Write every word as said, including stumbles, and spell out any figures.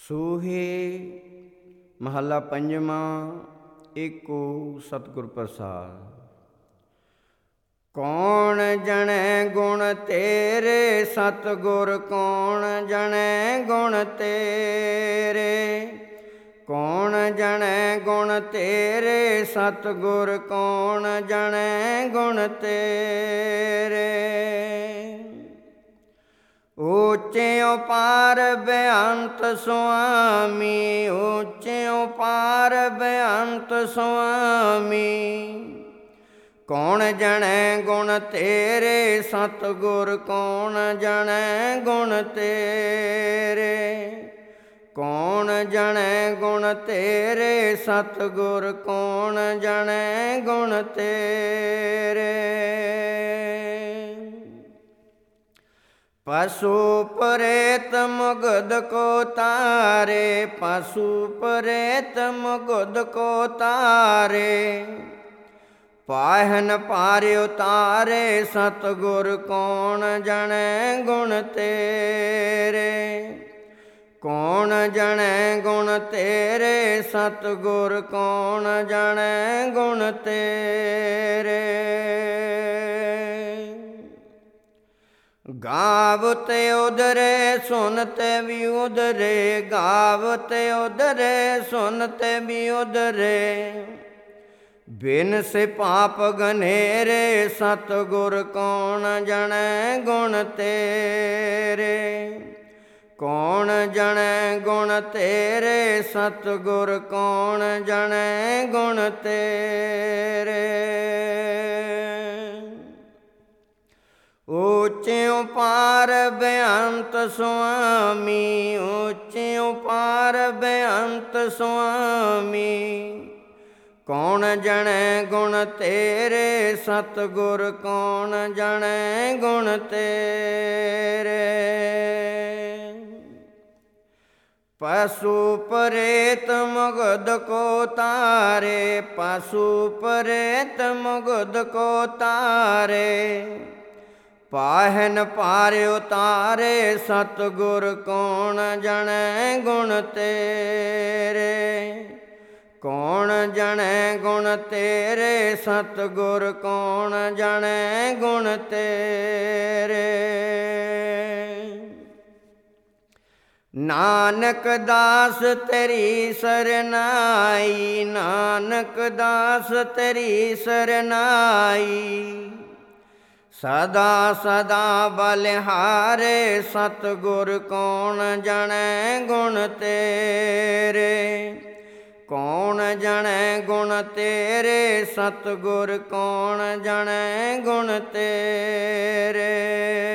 ਸੂਹੇ ਮਹੱਲਾ ਪੰਜਵਾਂ। ਏਕੋ ਸਤਿਗੁਰ ਪ੍ਰਸਾਦਿ। ਕੌਣ ਜਣੈ ਗੁਣ ਤੇਰੇ ਸਤਿਗੁਰ, ਕੌਣ ਜਣੈ ਗੁਣ ਤੇਰੇ। ਕੌਣ ਜਣੈ ਗੁਣ ਤੇਰੇ ਸਤਿਗੁਰ, ਕੌਣ ਜਣੈ ਗੁਣ ਤੇਰੇ। ਉੱਚਿਉ ਪਾਰ ਬੇਅੰਤ ਸੁਆਮੀ, ਉੱਚਿਉ ਪਾਰ ਬੇਅੰਤ ਸੁਆਮੀ। ਕੌਣ ਜਣੈ ਗੁਣ ਤੇਰੇ ਸਤਿਗੁਰ, ਕੌਣ ਜਣੈ ਗੁਣ ਤੇਰੇ। ਕੌਣ ਜਣੈ ਗੁਣ ਤੇਰੇ ਸਤਿਗੁਰ, ਕੌਣ ਜਣੈ ਗੁਣ ਤੇਰੇ। ਪਸ਼ੂ ਪ੍ਰੇਤ ਮੁਗਧ ਕੋ ਤਾਰੇ, ਪਸ਼ੂ ਪ੍ਰੇਤ ਮੁਗਧ ਕੋ ਤਾਰੇ। ਪਾਹਨ ਪਾਰ ਉਤਾਰੇ ਸਤਿਗੁਰ, ਕੌਣ ਜਣੈ ਗੁਣ ਤੇਰੇ। ਕੌਣ ਜਣੈ ਗੁਣ ਤੇਰੇ ਸਤਿਗੁਰ, ਕੌਣ ਜਣੈ ਗੁਣ ਤੇਰੇ। ਗਾਵਤੇ ਉਦਰੇ ਸੁਨਤੇ ਵੀ ਉਦਰੇ, ਗਾਵਤੇ ਉਦਰੇ ਸੁਨਤੇ ਵੀ ਉਦਰੇ। ਬਿਨ ਸੇ ਪਾਪ ਗਨੇਰੇ ਸਤਿਗੁਰ, ਕੌਣ ਜਣੈ ਗੁਣ ਤੇਰੇ। ਕੌਣ ਜਣੈ ਗੁਣ ਤੇਰੇ ਸਤਿਗੁਰ, ਕੌਣ ਜਣੈ ਗੁਣ ਤੇਰੇ। ਉੱਚਿਉ ਪਾਰ ਬੇਅੰਤ ਸੁਆਮੀ, ਉੱਚਿਉ ਪਾਰ ਬੇਅੰਤ ਸੁਆਮੀ। ਕੌਣ ਜਣੈ ਗੁਣ ਤੇਰੇ ਸਤਿਗੁਰ, ਕੌਣ ਜਣੈ ਗੁਣ ਤੇਰੇ। ਪਸ਼ੂ ਪ੍ਰੇਤ ਮੁਗਧ ਕੋ ਤਾਰੇ, ਪਸ਼ੂ ਪ੍ਰੇਤ ਮੁਗਧ ਕੋ ਤਾਰੇ। ਪਾਹਨ ਪਾਰ ਉਤਾਰੇ ਸਤਿਗੁਰ, ਕੌਣ ਜਣੈ ਗੁਣ ਤੇਰੇ। ਕੌਣ ਜਣੈ ਗੁਣ ਤੇਰੇ ਸਤਿਗੁਰ, ਕੌਣ ਜਣੈ ਗੁਣ ਤੇਰੇ। ਨਾਨਕ ਦਾਸ ਤੇਰੀ ਸਰਨਾਈ, ਨਾਨਕ ਦਾਸ ਤੇਰੀ ਸਰਨਾਈ। ਸਦਾ ਸਦਾ ਬਲਿਹਾਰੇ ਸਤਿਗੁਰ, ਕੌਣ ਜਣੈ ਗੁਣ ਤੇਰੇ। ਕੌਣ ਜਣੈ ਗੁਣ ਤੇਰੇ ਸਤਿਗੁਰ, ਕੌਣ ਜਣੈ ਗੁਣ ਤੇਰੇ।